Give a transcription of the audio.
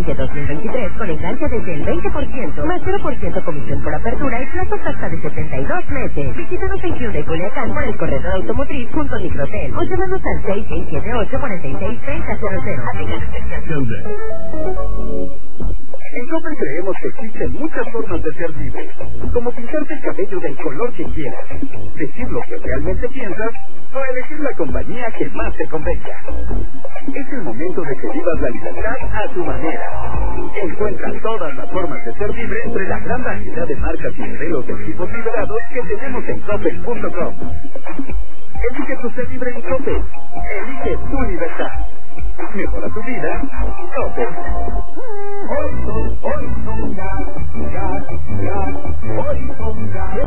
Libre 2023 con enganche desde el 20%, más 0% comisión por apertura y plazos hasta de 72 meses. Visítanos en Hyundai Culiacán por el corredor automotriz junto a Microtel o llámanos al 6678-463000. Aplica restricciones. En Coppel creemos que existen muchas formas de ser libre, como pintarte el cabello del color que quieras, decir lo que realmente piensas o elegir la compañía que más te convenga. Es el momento de que vivas la libertad a tu manera. Encuentra todas las formas de ser libre entre la gran variedad de marcas y modelos de equipos liberados que tenemos en Coppel.com. Elige tu ser libre en Coppel. Elige tu libertad. Mejora tu vida. Coppel. Hoy son gas.